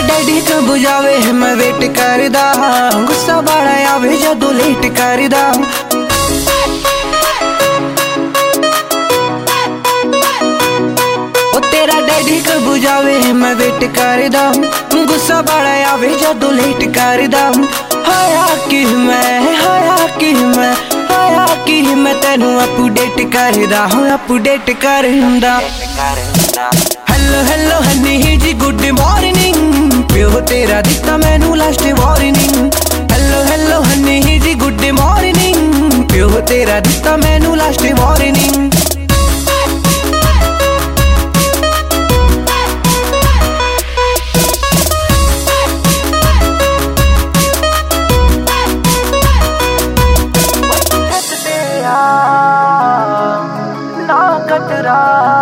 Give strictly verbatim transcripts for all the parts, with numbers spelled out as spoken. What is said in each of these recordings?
Daddy कब जावे मैं वेट करदा, गुस्सा बड़ा आवे जदों लेट करदा। ओ तेरा डैडी कब जावे मैं वेट करदा, गुस्सा बड़ा आवे जदों लेट करदा। हाया कि मैं हाया कि मैं हाया कि मैं तेनू अपडेट करदा, अपडेट करदा। Hello hello honey ji good morning, प्यो तेरा दिता मैनू last warning. Hello hello honey ji good morning, प्यो तेरा दिता मैनू लास्ट वार्निंग। ना कतरा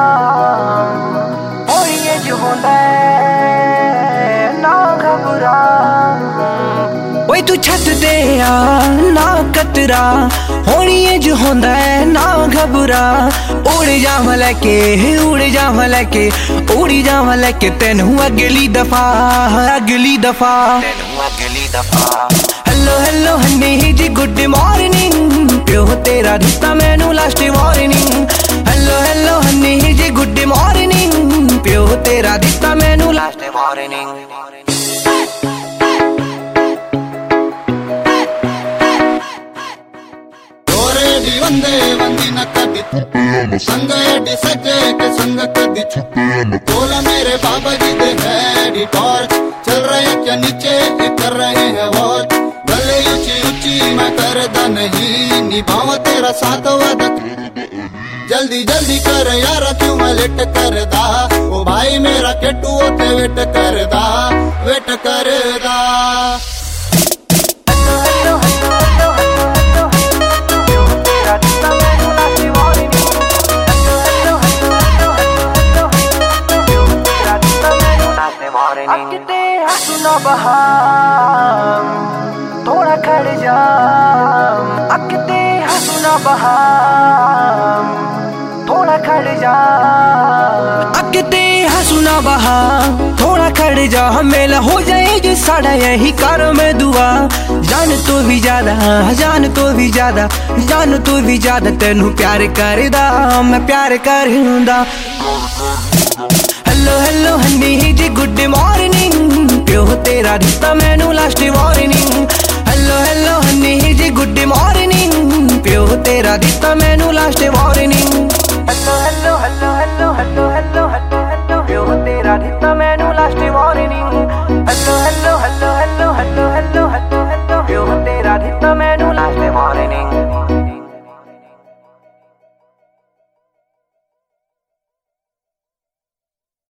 ओए तू छत दे आ ना कतरा, होनी जो होंदा है ना घबरा। उड़ जावा लेके उड़ जावा लेके उड़ी जावा लेके तेनू अगली दफा अगली दफा अगली दफा। Hello hello honey ji good morning, प्यो तेरा दिता मैनू last warning. Hello hello honey ji good morning, प्यो तेरा दिता मैनू लास्ट वार्निंग। वंदे वंदिना कदी संग एडी सजे के संग कदी बोला मेरे बाबा जी दे हैडी टॉर्च चल रहे क्या नीचे ये कर रहे हैं वॉच। गले ऊंची ऊंची मैं करदा नहीं, निभावा तेरा साथ वादा। जल्दी जल्दी कर यार क्यों मैं लेट करदा, ओ भाई मेरा केटू होते वेट करदा वेट करदा। अकते हंसना बहा थोड़ा खड़ जा, अकते हंसना बहा थोड़ा खड़ जा, अकते हंसना बहा थोड़ा खड़ जा। मेला हो जाए जो साड़ा यही कर में दुआ, जान तो भी ज्यादा जान तो भी ज्यादा जान तो भी ज्यादा तेनू प्यार करदा मैं प्यार करदा। Hello hello honey ji good morning, प्यो तेरा दिता मैनू last warning. Hello hello honey ji good morning, प्यो तेरा दिता मैनू लास्ट